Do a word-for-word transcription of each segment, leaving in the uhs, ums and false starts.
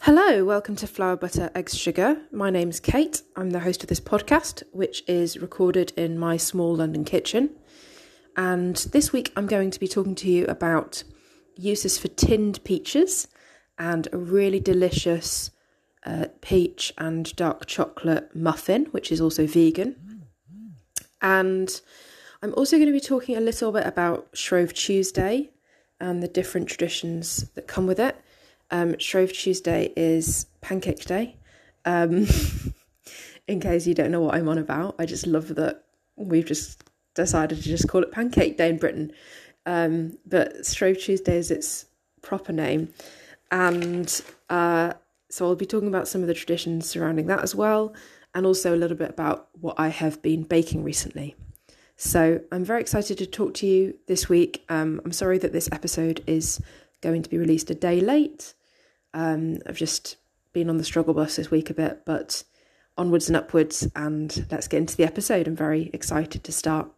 Hello, welcome to Flour, Butter, Eggs, Sugar. My name's Kate. I'm the host of this podcast, which is recorded in my small London kitchen. And this week I'm going to be talking to you about uses for tinned peaches and a really delicious uh, peach and dark chocolate muffin, which is also vegan. And I'm also going to be talking a little bit about Shrove Tuesday and the different traditions that come with it. Um, Shrove Tuesday is Pancake Day. Um, in case you don't know what I'm on about, I just love that we've just decided to just call it Pancake Day in Britain. Um, but Shrove Tuesday is its proper name. And uh, so I'll be talking about some of the traditions surrounding that as well, and also a little bit about what I have been baking recently. So I'm very excited to talk to you this week. Um, I'm sorry that this episode is going to be released a day late. Um, I've just been on the struggle bus this week a bit, but onwards and upwards, and let's get into the episode. I'm very excited to start.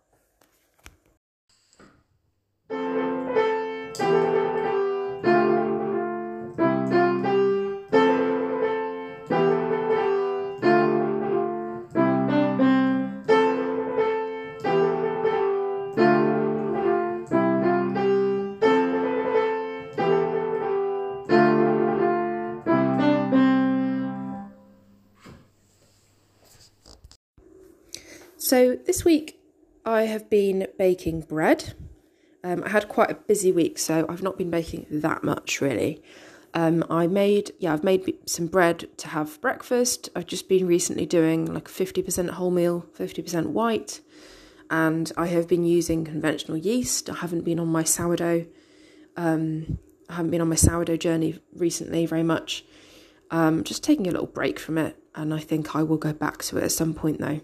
So this week I have been baking bread. Um, I had quite a busy week, so I've not been baking that much really. Um, I made, yeah, I've made some bread to have for breakfast. I've just been recently doing like fifty percent wholemeal, fifty percent white, and I have been using conventional yeast. I haven't been on my sourdough. Um, I haven't been on my sourdough journey recently very much. Um, just taking a little break from it, and I think I will go back to it at some point though.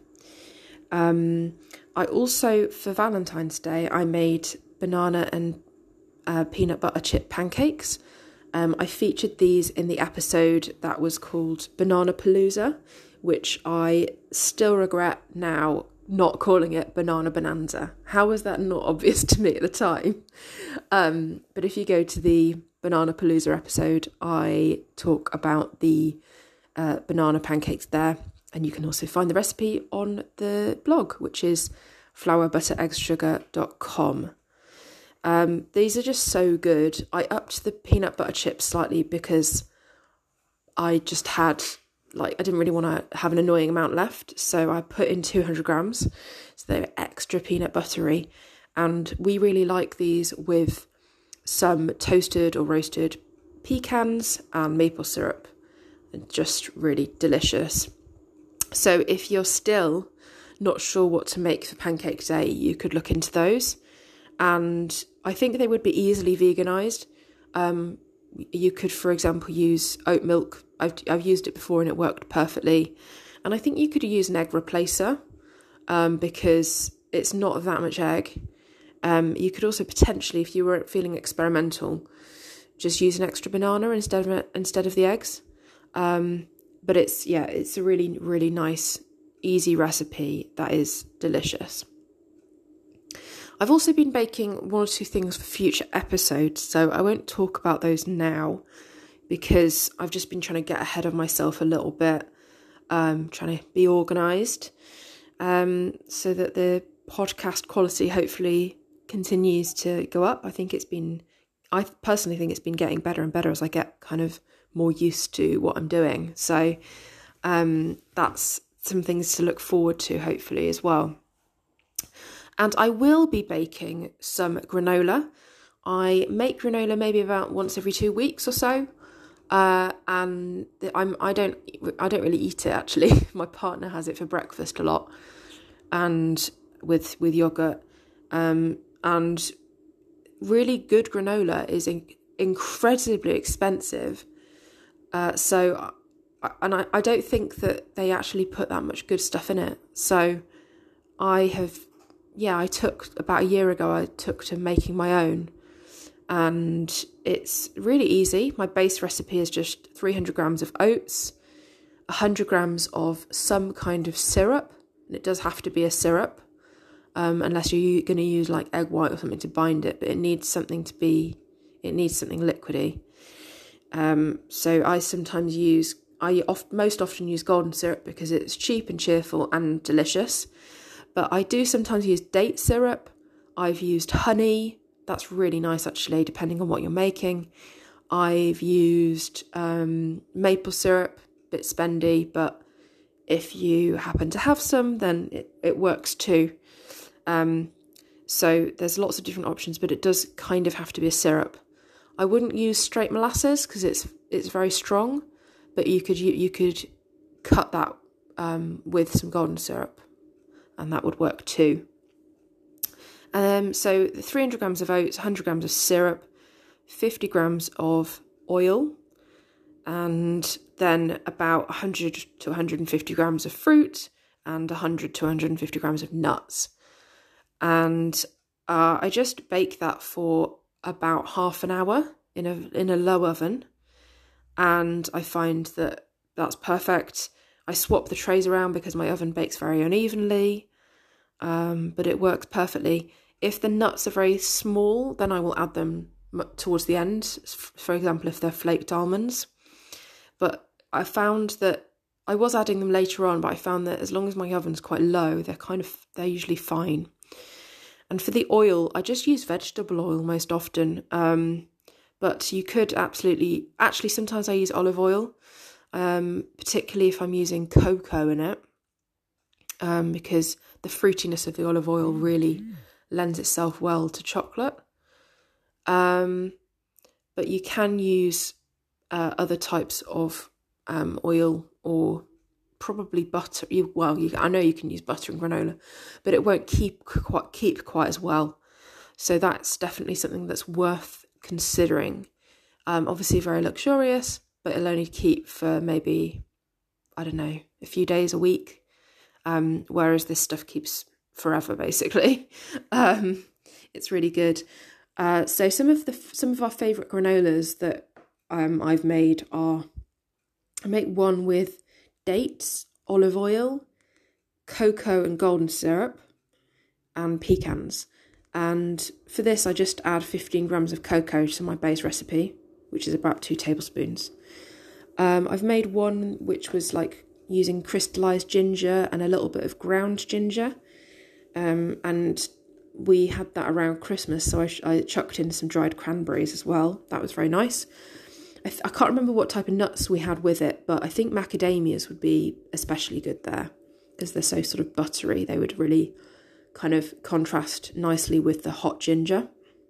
Um, I also, for Valentine's Day, I made banana and uh, peanut butter chip pancakes. Um, I featured these in the episode that was called Banana Palooza, which I still regret now not calling it Banana Bonanza. How was that not obvious to me at the time? Um, but if you go to the Banana Palooza episode, I talk about the uh, banana pancakes there. And you can also find the recipe on the blog, which is flour butter eggs sugar dot com. Um, these are just so good. I upped the peanut butter chips slightly because I just had, like, I didn't really want to have an annoying amount left. So I put in two hundred grams. So they're extra peanut buttery. And we really like these with some toasted or roasted pecans and maple syrup. They're just really delicious. So if you're still not sure what to make for Pancake Day, you could look into those. And I think they would be easily veganised. Um, you could, for example, use oat milk. I've, I've used it before and it worked perfectly. And I think you could use an egg replacer um, because it's not that much egg. Um, you could also potentially, if you were feeling experimental, just use an extra banana instead of instead of the eggs. Um, But it's, yeah, it's a really, really nice, easy recipe that is delicious. I've also been baking one or two things for future episodes, so I won't talk about those now because I've just been trying to get ahead of myself a little bit, um, trying to be organised, um, so that the podcast quality hopefully continues to go up. I think it's been, I personally think it's been getting better and better as I get kind of more used to what I'm doing. So um, that's some things to look forward to, hopefully, as well. And I will be baking some granola. I make granola maybe about once every two weeks or so. Uh, and I'm, I don't I don't really eat it, actually. My partner has it for breakfast a lot, and with, with yogurt. Um, and really good granola is in, incredibly expensive. Uh, so, and I, I don't think that they actually put that much good stuff in it. So I have, yeah, I took, about a year ago, I took to making my own. And it's really easy. My base recipe is just three hundred grams of oats, one hundred grams of some kind of syrup. And it does have to be a syrup, um, unless you're going to use like egg white or something to bind it. But it needs something to be, it needs something liquidy. Um, so I sometimes use, I oft, most often use golden syrup because it's cheap and cheerful and delicious. But I do sometimes use date syrup. I've used honey. That's really nice actually, depending on what you're making. I've used um, maple syrup, a bit spendy, but if you happen to have some, then it, it works too. Um, so there's lots of different options, but it does kind of have to be a syrup. I wouldn't use straight molasses because it's it's very strong, but you could you, you could cut that um, with some golden syrup, and that would work too. Um, so three hundred grams of oats, one hundred grams of syrup, fifty grams of oil, and then about one hundred to one hundred fifty grams of fruit, and one hundred to one hundred fifty grams of nuts. And uh, I just bake that for about half an hour in a in a low oven, and I find that that's perfect. I swap the trays around because my oven bakes very unevenly, um, but it works perfectly. If the nuts are very small, then I will add them towards the end, for example, if they're flaked almonds. But I found that I was adding them later on, but I found that as long as my oven's quite low, they're kind of, they're usually fine. And for the oil, I just use vegetable oil most often. Um, but you could absolutely, actually sometimes I use olive oil, um, particularly if I'm using cocoa in it, um, because the fruitiness of the olive oil really mm. lends itself well to chocolate. Um, but you can use uh, other types of um, oil, or probably butter. You, well, you, I know you can use butter in granola, but it won't keep quite keep quite as well. So that's definitely something that's worth considering. Um, obviously very luxurious, but it'll only keep for maybe, I don't know, a few days, a week. Um, whereas this stuff keeps forever, basically. Um, it's really good. Uh, so some of the some of our favourite granolas that um, I've made are, I make one with dates, olive oil, cocoa and golden syrup, and pecans. And for this, I just add fifteen grams of cocoa to my base recipe, which is about two tablespoons. Um, I've made one which was like using crystallized ginger and a little bit of ground ginger. Um, and we had that around Christmas, so I, I chucked in some dried cranberries as well. That was very nice. I, th- I can't remember what type of nuts we had with it, but I think macadamias would be especially good there because they're so sort of buttery. They would really kind of contrast nicely with the hot ginger.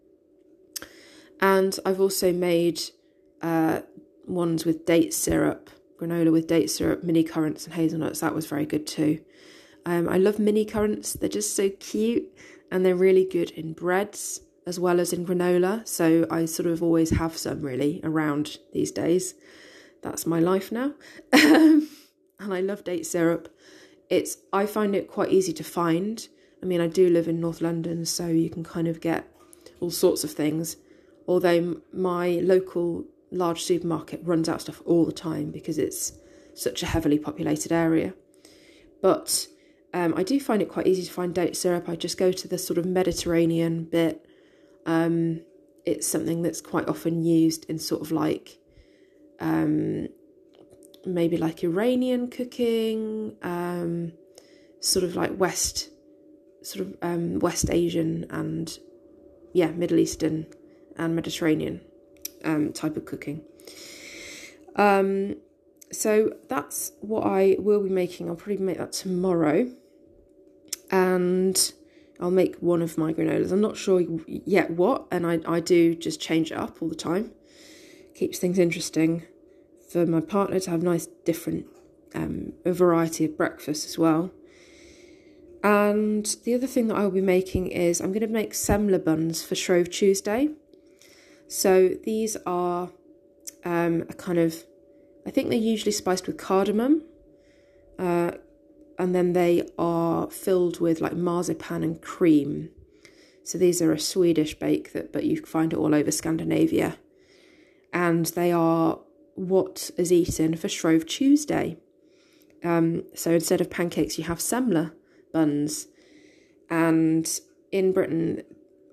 And I've also made uh, ones with date syrup, granola with date syrup, mini currants and hazelnuts. That was very good too. Um, I love mini currants. They're just so cute, and they're really good in breads as well as in granola. So I sort of always have some really around these days. That's my life now. And I love date syrup. It's, I find it quite easy to find. I mean, I do live in North London, so you can kind of get all sorts of things. Although my local large supermarket runs out of stuff all the time because it's such a heavily populated area. But um, I do find it quite easy to find date syrup. I just go to the sort of Mediterranean bit. Um, it's something that's quite often used in sort of like um, maybe like Iranian cooking, um, sort of like West, sort of um, West Asian and yeah, Middle Eastern and Mediterranean um, type of cooking. Um, so that's what I will be making. I'll probably make that tomorrow, and I'll make one of my granolas. I'm not sure yet what, and I, I do just change it up all the time. Keeps things interesting for my partner to have nice different, um, a variety of breakfasts as well. And the other thing that I'll be making is I'm going to make semla buns for Shrove Tuesday. So these are um, a kind of, I think they're usually spiced with cardamom. Uh, and then they are filled with like marzipan and cream. So these are a Swedish bake, that, but you can find it all over Scandinavia. And they are what is eaten for Shrove Tuesday. Um, so instead of pancakes, you have semla buns. And in Britain,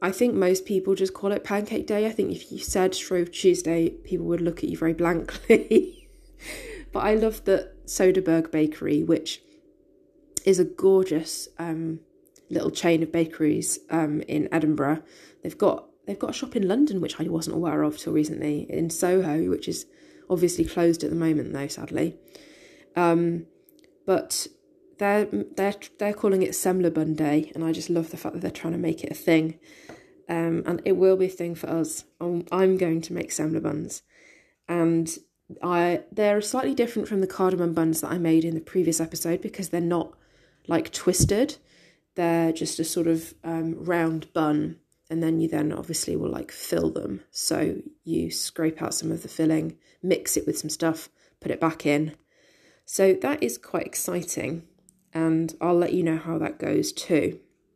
I think most people just call it Pancake Day. I think if you said Shrove Tuesday, people would look at you very blankly. But I love that Soderbergh Bakery, which is a gorgeous um, little chain of bakeries um, in Edinburgh. They've got they've got a shop in London, which I wasn't aware of till recently, in Soho, which is obviously closed at the moment, though, sadly. Um, but they're they're they're calling it Semler Bun Day, and I just love the fact that they're trying to make it a thing. Um, and it will be a thing for us. I'm, I'm going to make Semler buns, and I they're slightly different from the cardamom buns that I made in the previous episode because they're not like twisted. They're just a sort of um, round bun, and then you then obviously will like fill them. So you scrape out some of the filling, mix it with some stuff, put it back in. So that is quite exciting, and I'll let you know how that goes too.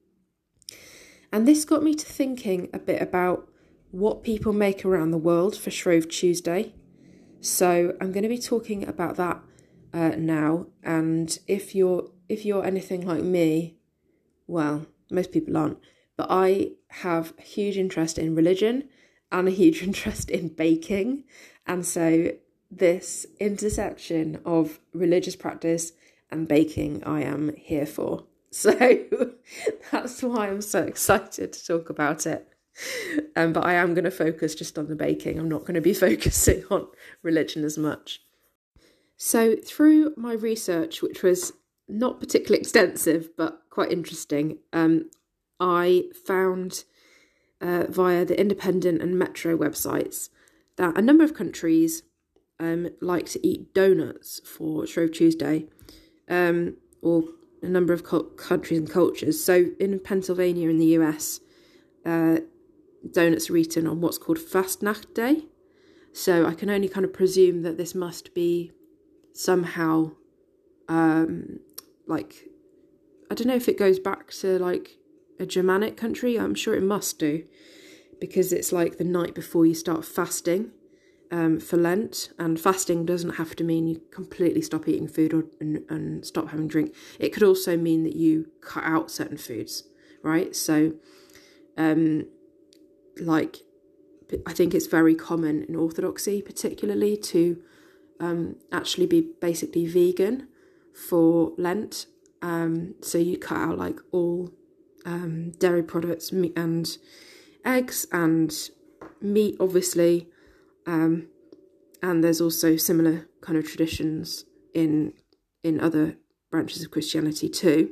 And this got me to thinking a bit about what people make around the world for Shrove Tuesday. So I'm going to be talking about that uh, now. And if you're if you're anything like me, well, most people aren't, but I have a huge interest in religion and a huge interest in baking. And so this intersection of religious practice and baking I am here for. So that's why I'm so excited to talk about it. Um, but I am going to focus just on the baking. I'm not going to be focusing on religion as much. So through my research, which was not particularly extensive, but quite interesting, um, I found uh, via the Independent and Metro websites that a number of countries um, like to eat donuts for Shrove Tuesday, um, or a number of countries and cultures. So in Pennsylvania in the U S, uh, donuts are eaten on what's called Fastnacht Day. So I can only kind of presume that this must be somehow um, like, I don't know if it goes back to like a Germanic country. I'm sure it must do, because it's like the night before you start fasting um, for Lent. And fasting doesn't have to mean you completely stop eating food or and, and stop having drink. It could also mean that you cut out certain foods, right? So um, like, I think it's very common in Orthodoxy particularly to um, actually be basically vegan for Lent. Um, so you cut out like all um, dairy products and eggs and meat, obviously. Um, and there's also similar kind of traditions in in other branches of Christianity too.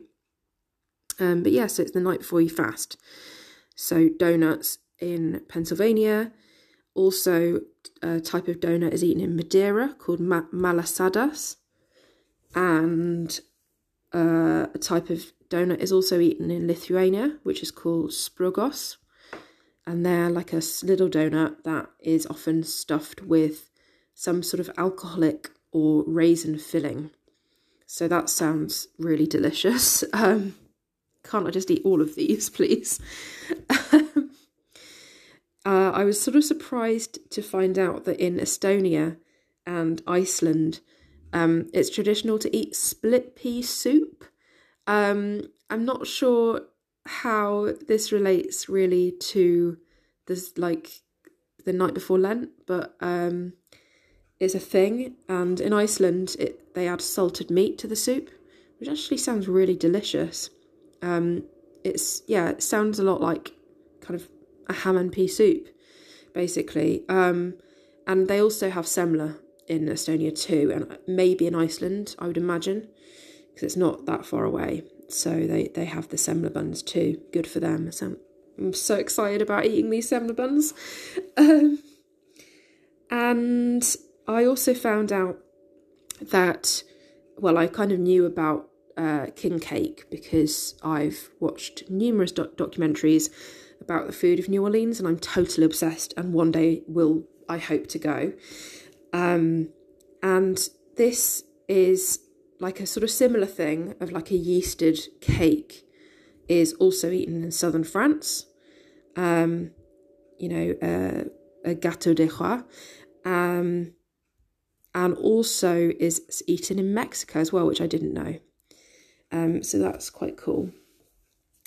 Um, but yeah, so it's the night before you fast. So donuts in Pennsylvania. Also, a type of donut is eaten in Madeira called ma- malasadas. And uh, a type of donut is also eaten in Lithuania, which is called sprugos. And they're like a little donut that is often stuffed with some sort of alcoholic or raisin filling. So that sounds really delicious. Um, can't I just eat all of these, please? uh, I was sort of surprised to find out that in Estonia and Iceland, um, it's traditional to eat split pea soup. Um, I'm not sure how this relates really to this, like the night before Lent, but um, it's a thing. And in Iceland, it, they add salted meat to the soup, which actually sounds really delicious. Um, it's, yeah, it sounds a lot like kind of a ham and pea soup, basically. Um, and they also have semla in Estonia too, and maybe in Iceland, I would imagine, because it's not that far away. So they, they have the semla buns too. Good for them. So I'm so excited about eating these semla buns. Um, and I also found out that, well, I kind of knew about uh, king cake because I've watched numerous doc- documentaries about the food of New Orleans, and I'm totally obsessed, and one day will, I hope, to go. Um, and this is like a sort of similar thing of like a yeasted cake is also eaten in southern France. Um, you know, uh, a gâteau de roi. Um, and also is eaten in Mexico as well, which I didn't know. Um, so that's quite cool.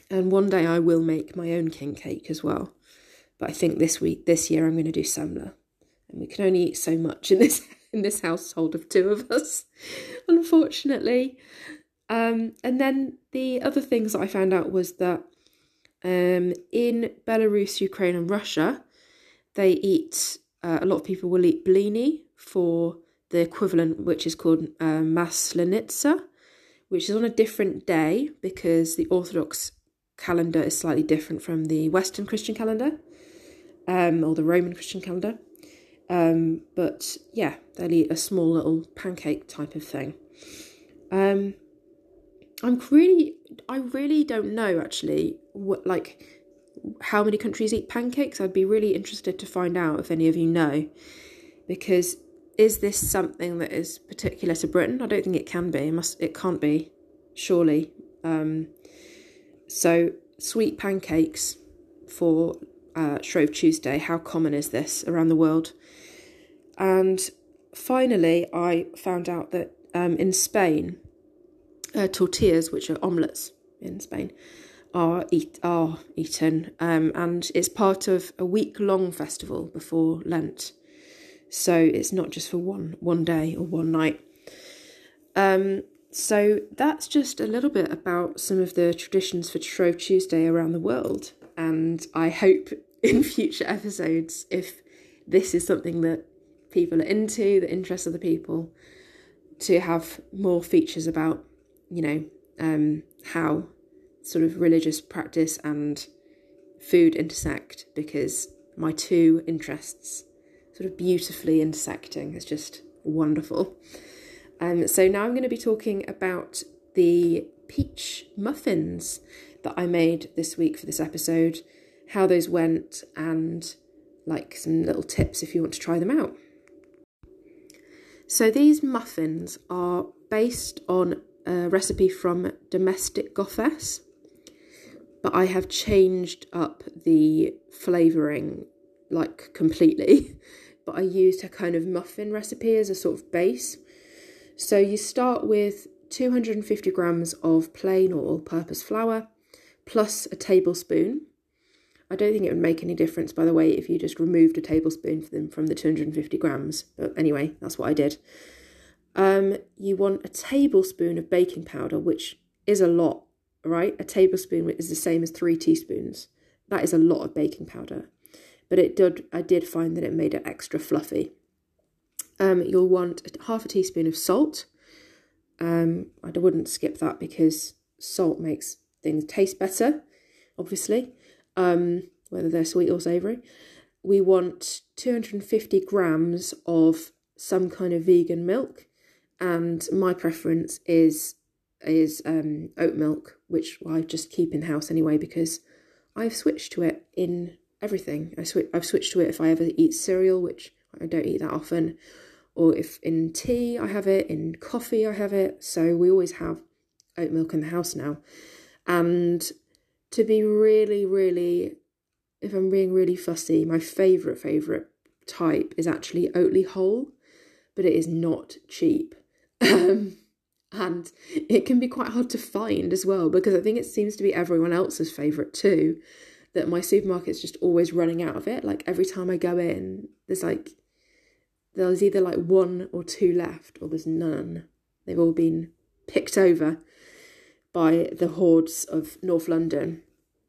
And one day I will make my own king cake as well. But I think this week, this year, I'm going to do semla. And we can only eat so much in this in this household of two of us, unfortunately. Um, and then the other things that I found out was that um, in Belarus, Ukraine and Russia, they eat, uh, a lot of people will eat blini for the equivalent, which is called uh, Maslenitsa, which is on a different day because the Orthodox calendar is slightly different from the Western Christian calendar, um, or the Roman Christian calendar. Um, but yeah, they'll eat a small little pancake type of thing. Um, I'm really, I really don't know actually what, like, how many countries eat pancakes. I'd be really interested to find out if any of you know, because is this something that is particular to Britain? I don't think it can be. It must, it can't be, surely. Um, so sweet pancakes for uh, Shrove Tuesday. How common is this around the world? And finally, I found out that um, in Spain, uh, tortillas, which are omelettes in Spain, are eat are eaten, um, and it's part of a week-long festival before Lent. So it's not just for one one day or one night. Um, so that's just a little bit about some of the traditions for Shrove Tuesday around the world. And I hope in future episodes, if this is something that people are into, that interests other people, to have more features about, you know, um, how sort of religious practice and food intersect, because my two interests sort of beautifully intersecting is just wonderful. Um, so now I'm going to be talking about the peach muffins that I made this week for this episode, how those went, and like some little tips if you want to try them out. So these muffins are based on a recipe from Domestic Goffess, but I have changed up the flavouring like completely. But I used a kind of muffin recipe as a sort of base. So you start with two hundred fifty grams of plain or all-purpose flour, plus a tablespoon. I don't think it would make any difference, by the way, if you just removed a tablespoon for them from the two hundred fifty grams. But anyway, that's what I did. Um, you want a tablespoon of baking powder, which is a lot, right? A tablespoon is the same as three teaspoons. That is a lot of baking powder. But it did. I did find that it made it extra fluffy. Um, you'll want half a teaspoon of salt. Um, I wouldn't skip that because salt makes things taste better, obviously, um, whether they're sweet or savoury. We want two hundred fifty grams of some kind of vegan milk, and my preference is is um, oat milk, which I just keep in house anyway because I've switched to it in everything. I sw- I've switched to it if I ever eat cereal, which I don't eat that often, or if in tea I have it, in coffee I have it. So we always have oat milk in the house now. And to be really, really, if I'm being really fussy, my favourite, favourite type is actually Oatly Whole, but it is not cheap. Um, and it can be quite hard to find as well, because I think it seems to be everyone else's favourite too, that my supermarket's just always running out of it. Like every time I go in, there's like, there's either like one or two left, or there's none. They've all been picked over by the hordes of North London.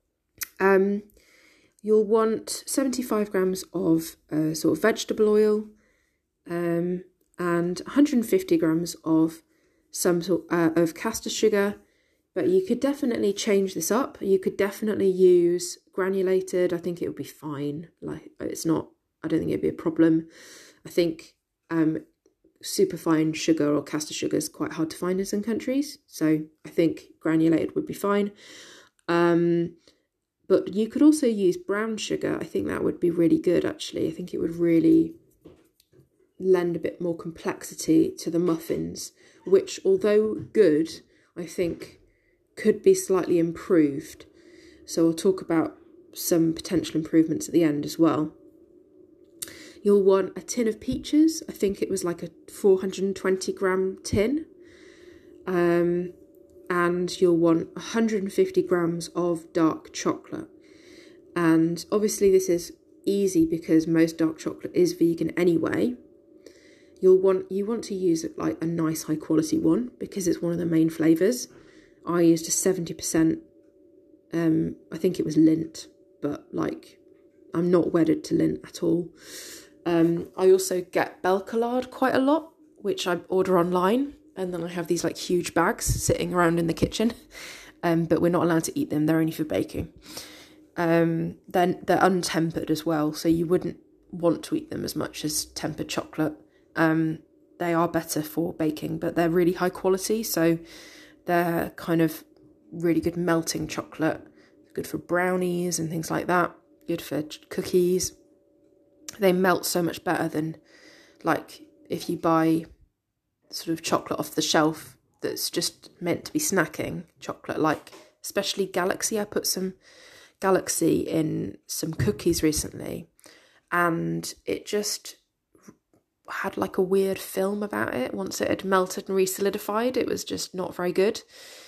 Um, you'll want seventy-five grams of uh, sort of vegetable oil, um, and one hundred fifty grams of some sort uh, of castor sugar. But you could definitely change this up. You could definitely use granulated. I think it would be fine. Like it's not, I don't think it'd be a problem. I think um, superfine sugar or castor sugar is quite hard to find in some countries. So I think granulated would be fine. Um, but you could also use brown sugar. I think that would be really good, actually. I think it would really lend a bit more complexity to the muffins, which, although good, I think could be slightly improved. So I'll talk about some potential improvements at the end as well. You'll want a tin of peaches. I think it was like a four hundred twenty gram tin. Um, and you'll want one hundred fifty grams of dark chocolate. And obviously this is easy because most dark chocolate is vegan anyway. You'll want you want to use like a nice high quality one because it's one of the main flavours. I used a seventy percent, um, I think it was Lindt, but like I'm not wedded to Lindt at all. Um, I also get Belcolade quite a lot, which I order online, and then I have these like huge bags sitting around in the kitchen, um, but we're not allowed to eat them. They're only for baking. Um, then they're untempered as well, so you wouldn't want to eat them as much as tempered chocolate. Um, they are better for baking, but they're really high quality, so they're kind of really good melting chocolate, good for brownies and things like that, good for cookies. They melt so much better than like if you buy sort of chocolate off the shelf that's just meant to be snacking chocolate, like especially Galaxy. I put some Galaxy in some cookies recently, and it just had like a weird film about it. Once it had melted and re-solidified, it was just not very good.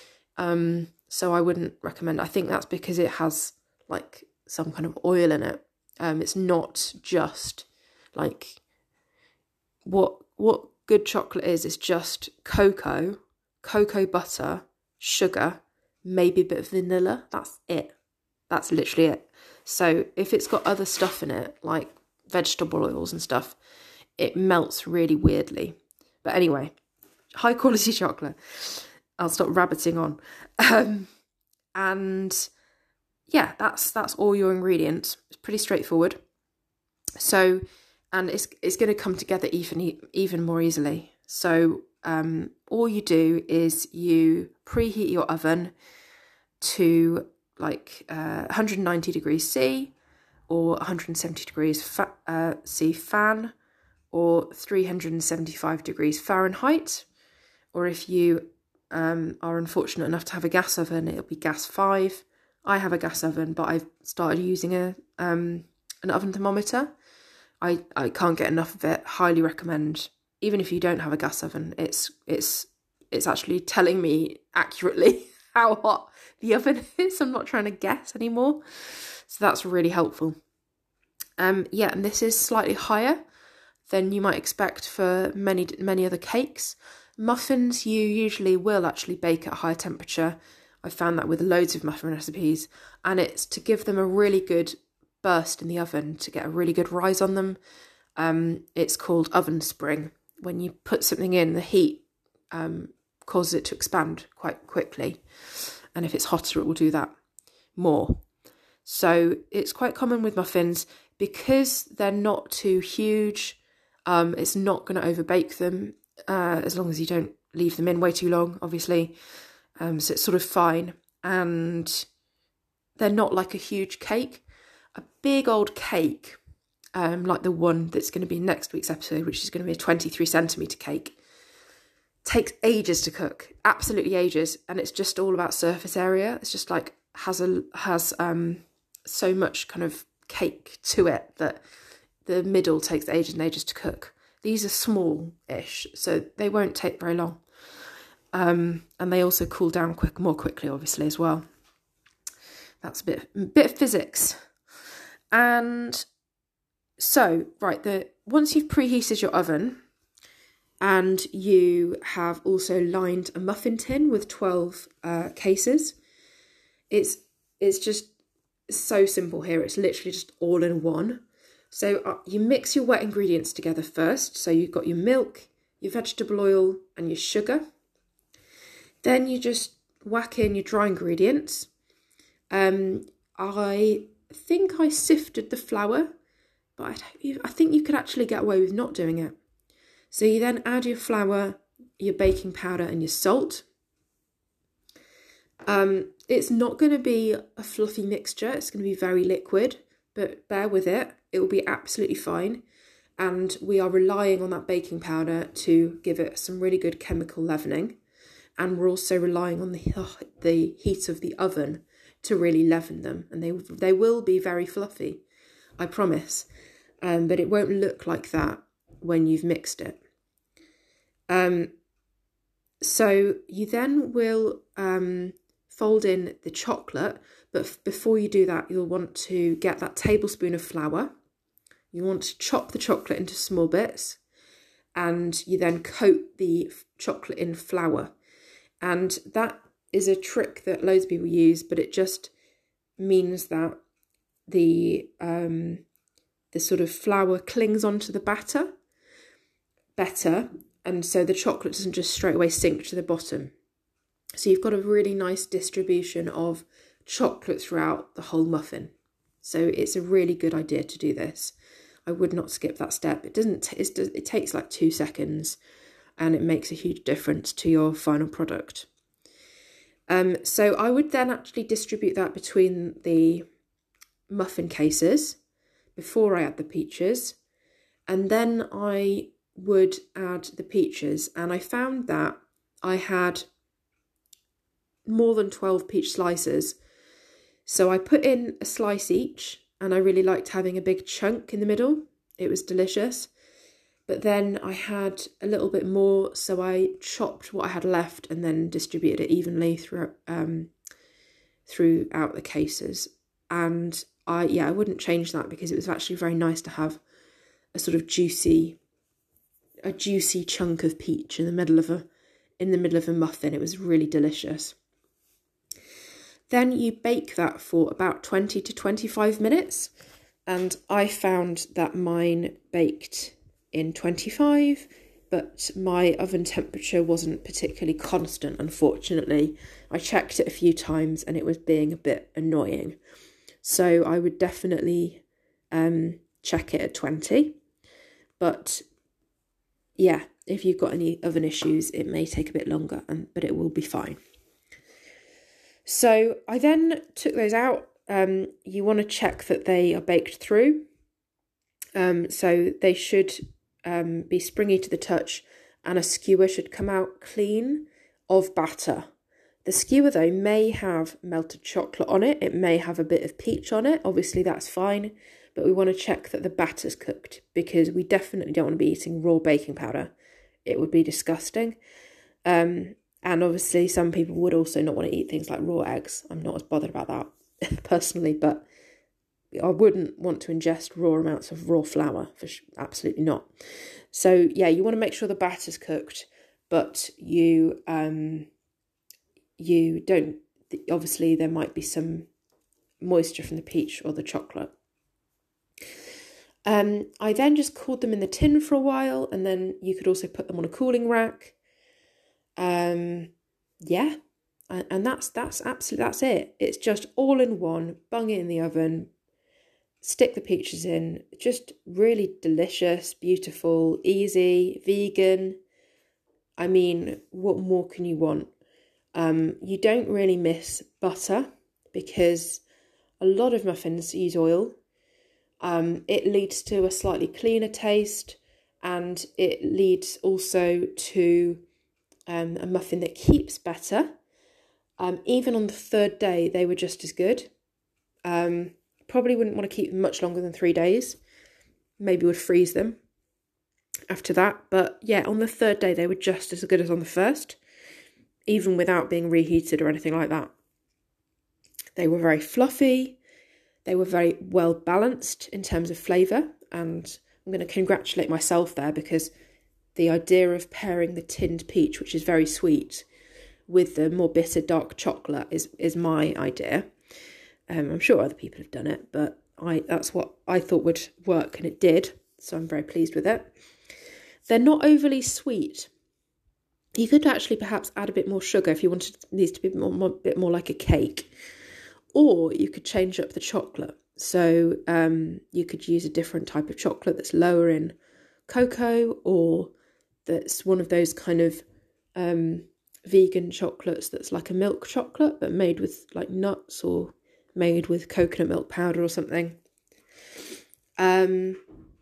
Um, so I wouldn't recommend. I think that's because it has like some kind of oil in it. Um, it's not just like what what good chocolate is. It's just cocoa, cocoa butter, sugar, maybe a bit of vanilla. That's it. That's literally it. So if it's got other stuff in it, like vegetable oils and stuff, it melts really weirdly. But anyway, high quality chocolate. I'll stop rabbiting on. Um, and yeah, that's that's all your ingredients. It's pretty straightforward. So, and it's it's going to come together even even more easily. So um, all you do is you preheat your oven to like uh, one hundred ninety degrees C or one hundred seventy degrees fa uh, C fan, or three hundred seventy-five degrees Fahrenheit. Or if you um, are unfortunate enough to have a gas oven, it'll be gas five. I have a gas oven, but I've started using a um, an oven thermometer. I, I can't get enough of it. Highly recommend. Even if you don't have a gas oven, it's it's it's actually telling me accurately how hot the oven is. I'm not trying to guess anymore. So that's really helpful. Um, yeah, and this is slightly higher than you might expect for many many other cakes. Muffins you usually will actually bake at a higher temperature. I found that with loads of muffin recipes, and it's to give them a really good burst in the oven, to get a really good rise on them. Um, it's called oven spring. When you put something in, the heat um, causes it to expand quite quickly, and if it's hotter it will do that more. So it's quite common with muffins because they're not too huge. Um, it's not going to overbake them uh, as long as you don't leave them in way too long, obviously. Um, so it's sort of fine, and they're not like a huge cake. A big old cake, um, like the one that's going to be in next week's episode, which is going to be a twenty-three centimetre cake, takes ages to cook, absolutely ages, and it's just all about surface area. It's just like has a has um so much kind of cake to it that the middle takes ages and ages to cook. These are small-ish, so they won't take very long. Um, and they also cool down quick, more quickly, obviously, as well. That's a bit, bit of physics. And so, right, the once you've preheated your oven and you have also lined a muffin tin with twelve uh, cases, it's it's just so simple here. It's literally just all in one. So uh, you mix your wet ingredients together first. So you've got your milk, your vegetable oil, and your sugar. Then you just whack in your dry ingredients. Um, I think I sifted the flour, but I, don't, I think you could actually get away with not doing it. So you then add your flour, your baking powder, and your salt. Um, it's not going to be a fluffy mixture. It's going to be very liquid, but bear with it. It will be absolutely fine. And we are relying on that baking powder to give it some really good chemical leavening. And we're also relying on the, uh, the heat of the oven to really leaven them. And they, they will be very fluffy, I promise. Um, but it won't look like that when you've mixed it. Um, So you then will um, fold in the chocolate, but before you do that, you'll want to get that tablespoon of flour. You want to chop the chocolate into small bits, and you then coat the chocolate in flour. And that is a trick that loads of people use, but it just means that the um, the sort of flour clings onto the batter better, and so the chocolate doesn't just straight away sink to the bottom. So you've got a really nice distribution of chocolate throughout the whole muffin. So it's a really good idea to do this. I would not skip that step. It doesn't. It, it takes like two seconds, and it makes a huge difference to your final product. Um, so I would then actually distribute that between the muffin cases before I add the peaches, and then I would add the peaches. And I found that I had more than twelve peach slices, so I put in a slice each, and I really liked having a big chunk in the middle. It was delicious. But then I had a little bit more, so I chopped what I had left and then distributed it evenly throughout um, throughout the cases. And I yeah, I wouldn't change that because it was actually very nice to have a sort of juicy, a juicy chunk of peach in the middle of a in the middle of a muffin. It was really delicious. Then you bake that for about twenty to twenty-five minutes, and I found that mine baked in twenty-five, but my oven temperature wasn't particularly constant, unfortunately. I checked it a few times and it was being a bit annoying. So I would definitely um, check it at twenty. But yeah, if you've got any oven issues, it may take a bit longer, and but it will be fine. So I then took those out. Um, you want to check that they are baked through. Um, so they should um, be springy to the touch, and a skewer should come out clean of batter. The skewer, though, may have melted chocolate on it. It may have a bit of peach on it. Obviously, that's fine. But we want to check that the batter's cooked, because we definitely don't want to be eating raw baking powder. It would be disgusting. Um, and obviously, some people would also not want to eat things like raw eggs. I'm not as bothered about that personally, but I wouldn't want to ingest raw amounts of raw flour. For sh- absolutely not. So yeah, you want to make sure the batter's cooked, but you um, you don't. Obviously, there might be some moisture from the peach or the chocolate. Um, I then just cooled them in the tin for a while, and then you could also put them on a cooling rack. Um, yeah, and, and that's that's absolutely that's it. It's just all in one. Bung it in the oven. Stick the peaches in. Just really delicious, beautiful, easy, vegan. I mean, what more can you want? Um, you don't really miss butter because a lot of muffins use oil. Um, it leads to a slightly cleaner taste, and it leads also to um, a muffin that keeps better. Um, even on the third day, they were just as good. Um, probably wouldn't want to keep them much longer than three days. Maybe would freeze them after that. But yeah, on the third day, they were just as good as on the first, even without being reheated or anything like that. They were very fluffy. They were very well balanced in terms of flavour, and I'm going to congratulate myself there, because the idea of pairing the tinned peach, which is very sweet, with the more bitter dark chocolate is, is my idea. Um, I'm sure other people have done it, but I that's what I thought would work, and it did, so I'm very pleased with it. They're not overly sweet. You could actually perhaps add a bit more sugar if you wanted these to be more, more, a bit more like a cake. Or you could change up the chocolate. So um, you could use a different type of chocolate that's lower in cocoa, or that's one of those kind of um, vegan chocolates that's like a milk chocolate, but made with like nuts, or made with coconut milk powder or something. Um,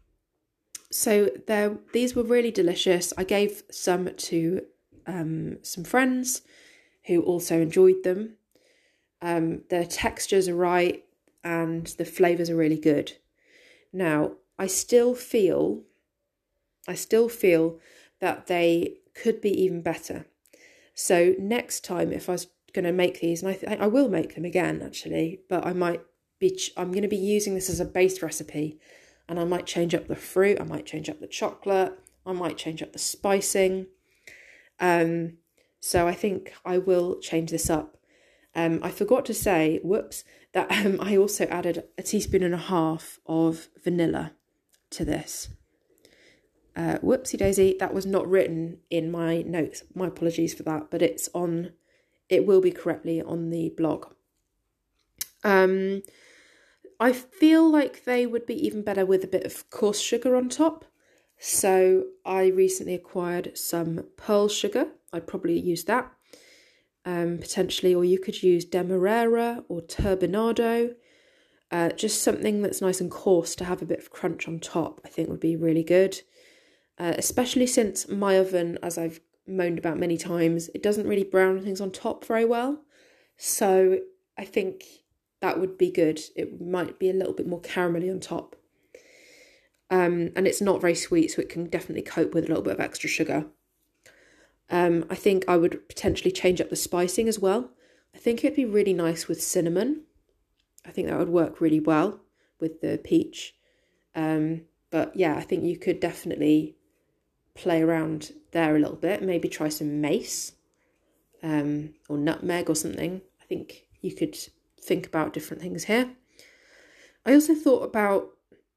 so there, these were really delicious. I gave some to um, some friends who also enjoyed them. Um, the textures are right and the flavours are really good. Now, I still feel, I still feel that they could be even better. So next time, if I was going to make these, and I, th- I will make them again actually, but I might be, ch- I'm going to be using this as a base recipe, and I might change up the fruit, I might change up the chocolate, I might change up the spicing. Um, so I think I will change this up. Um, I forgot to say, whoops, that um, I also added a teaspoon and a half of vanilla to this. Uh, whoopsie daisy, that was not written in my notes. My apologies for that, but it's on, it will be correctly on the blog. Um, I feel like they would be even better with a bit of coarse sugar on top. So I recently acquired some pearl sugar. I'd probably use that um, potentially, or you could use Demerara or Turbinado. Uh, just something that's nice and coarse to have a bit of crunch on top, I think would be really good. Uh, especially since my oven, as I've moaned about many times, it doesn't really brown things on top very well. So I think that would be good. It might be a little bit more caramelly on top. Um, and it's not very sweet, so it can definitely cope with a little bit of extra sugar. Um, I think I would potentially change up the spicing as well. I think it'd be really nice with cinnamon. I think that would work really well with the peach. Um, but yeah, I think you could definitely play around there a little bit, maybe try some mace um, or nutmeg or something. I think you could think about different things here. I also thought about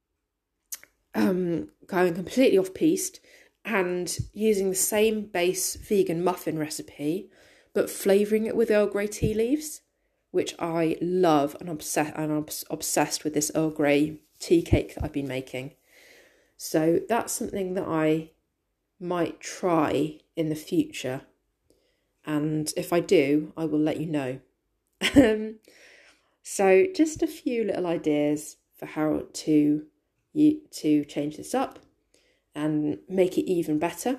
um, going completely off-piste and using the same base vegan muffin recipe, but flavouring it with Earl Grey tea leaves, which I love, and, obsess- and I'm obsessed with this Earl Grey tea cake that I've been making. So that's something that I might try in the future, and if I do, I will let you know. um, so just a few little ideas for how to you to change this up and make it even better.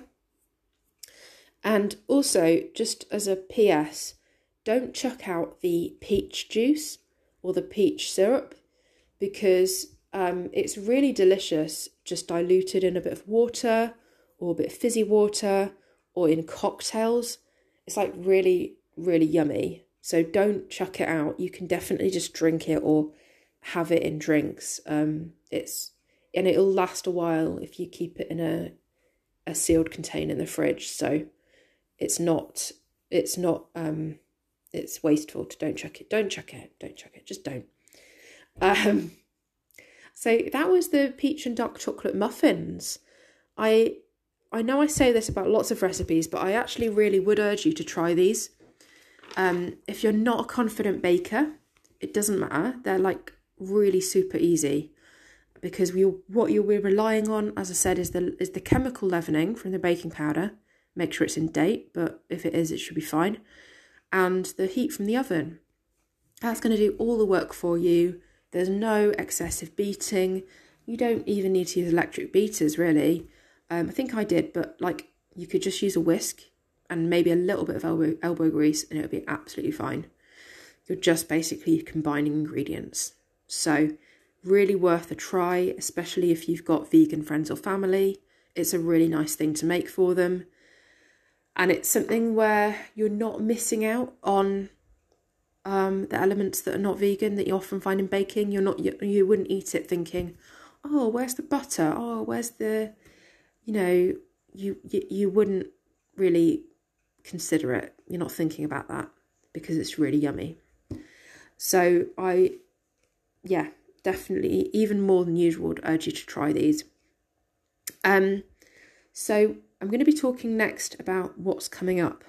And also, just as a P S, don't chuck out the peach juice or the peach syrup, because um, it's really delicious just diluted in a bit of water or a bit of fizzy water or in cocktails. It's like really, really yummy. So don't chuck it out. You can definitely just drink it or have it in drinks. Um, it's and it'll last a while if you keep it in a a sealed container in the fridge. So it's not it's not um it's wasteful to don't chuck it. Don't chuck it. Don't chuck it. Just don't. Um, so that was the peach and dark chocolate muffins. I I know I say this about lots of recipes, but I actually really would urge you to try these. Um, if you're not a confident baker, it doesn't matter. They're like really super easy, because we what you'll be relying on, as I said, is the is the chemical leavening from the baking powder. Make sure it's in date, but if it is, it should be fine. And the heat from the oven. That's going to do all the work for you. There's no excessive beating. You don't even need to use electric beaters, really. Um, I think I did, but like you could just use a whisk and maybe a little bit of elbow, elbow grease and it would be absolutely fine. You're just basically combining ingredients. So really worth a try, especially if you've got vegan friends or family. It's a really nice thing to make for them. And it's something where you're not missing out on um, the elements that are not vegan that you often find in baking. You're not, you, you wouldn't eat it thinking, oh, where's the butter? Oh, where's the, you know, you, you, you wouldn't really consider it. You're not thinking about that because it's really yummy. So I, yeah, definitely, even more than usual, would urge you to try these. Um, so I'm going to be talking next about what's coming up.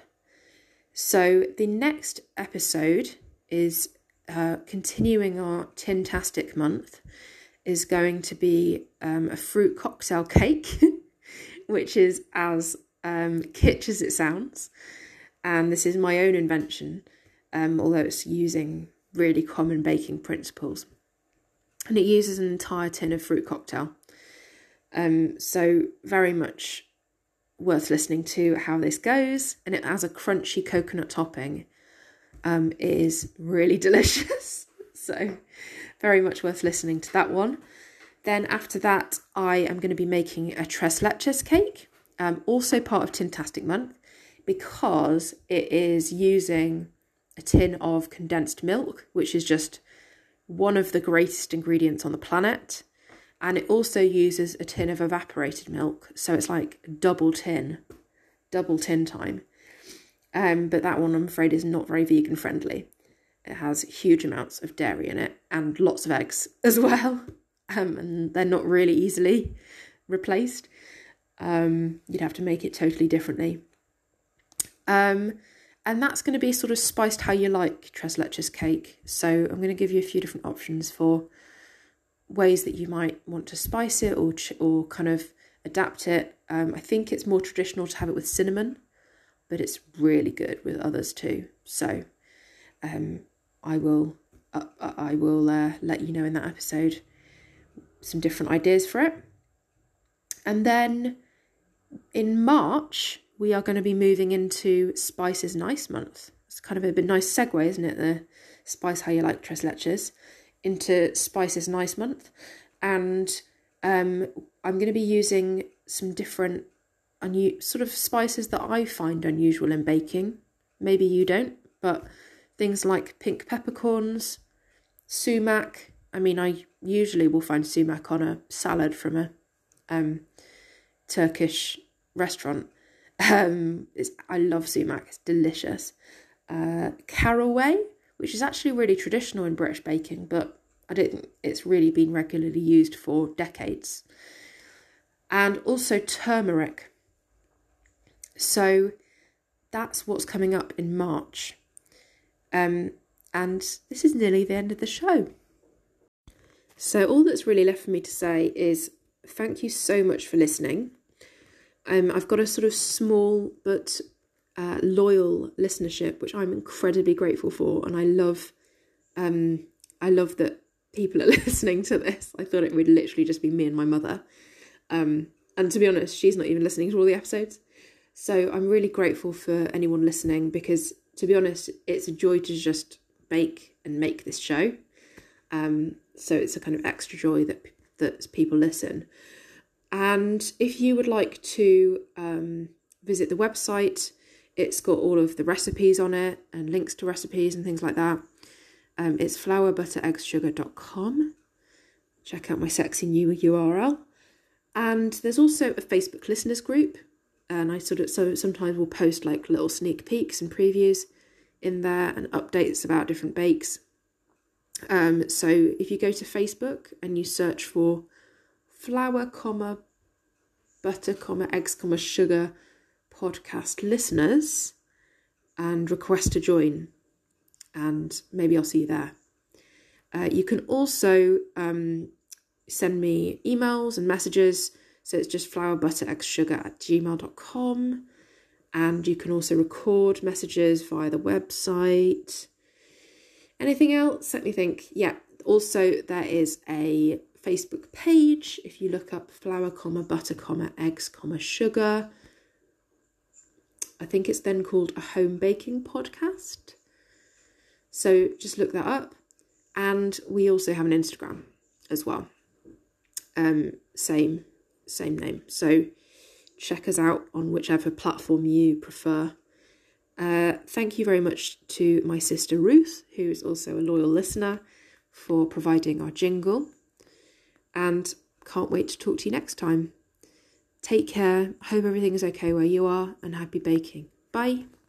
So the next episode is uh, continuing our Tintastic month, is going to be um, a fruit cocktail cake, which is as um, kitsch as it sounds. And this is my own invention, um, although it's using really common baking principles. And it uses an entire tin of fruit cocktail. Um, so very much worth listening to how this goes. And it has a crunchy coconut topping. Um, it is really delicious. So very much worth listening to that one. Then after that, I am going to be making a tres leches cake, um, also part of Tintastic month. because it is using a tin of condensed milk, which is just one of the greatest ingredients on the planet. And it also uses a tin of evaporated milk. So it's like double tin, double tin time. Um, but that one, I'm afraid, is not very vegan friendly. It has huge amounts of dairy in it and lots of eggs as well. Um, and they're not really easily replaced. Um, you'd have to make it totally differently. Um, and that's going to be sort of spiced how you like tres leches cake. So I'm going to give you a few different options for ways that you might want to spice it or ch- or kind of adapt it. Um, I think it's more traditional to have it with cinnamon, but it's really good with others too. So um, I will uh, I will uh, let you know in that episode some different ideas for it. And then in March, we are going to be moving into Spices Nice month. It's kind of a bit nice segue, isn't it? The spice how you like tres leches into Spices Nice month. And um, I'm going to be using some different unu- sort of spices that I find unusual in baking. Maybe you don't, but things like pink peppercorns, sumac. I mean, I usually will find sumac on a salad from a um, Turkish restaurant. Um, it's, I love sumac, it's delicious. Uh, caraway, which is actually really traditional in British baking, but I don't think it's really been regularly used for decades. And also turmeric. So that's what's coming up in March. Um, and this is nearly the end of the show. So all that's really left for me to say is thank you so much for listening. Um, I've got a sort of small but uh, loyal listenership, which I'm incredibly grateful for, and I love, um, I love that people are listening to this. I thought it would literally just be me and my mother, um, and to be honest, she's not even listening to all the episodes. So I'm really grateful for anyone listening, because to be honest, it's a joy to just bake and make this show. Um, so it's a kind of extra joy that that people listen. And if you would like to um, visit the website, it's got all of the recipes on it and links to recipes and things like that. Um, it's flour butter eggs sugar dot com. Check out my sexy new U R L. And there's also a Facebook listeners group. And I sort of so sometimes will post like little sneak peeks and previews in there and updates about different bakes. Um, so if you go to Facebook and you search for flour, comma, butter, comma, eggs, comma, sugar podcast listeners and request to join, and maybe I'll see you there. Uh, you can also um, send me emails and messages. So it's just flour, butter, eggs, sugar at gmail dot com. And you can also record messages via the website. Anything else? Let me think. Yeah. Also, there is a Facebook page. If you look up flour, comma, butter, comma, eggs, comma, sugar, I think it's then called a home baking podcast. So just look that up. And we also have an Instagram as well. Um, same, same name. So check us out on whichever platform you prefer. Uh, thank you very much to my sister Ruth, who is also a loyal listener, for providing our jingle. And can't wait to talk to you next time. Take care. Hope everything is okay where you are, and happy baking. Bye.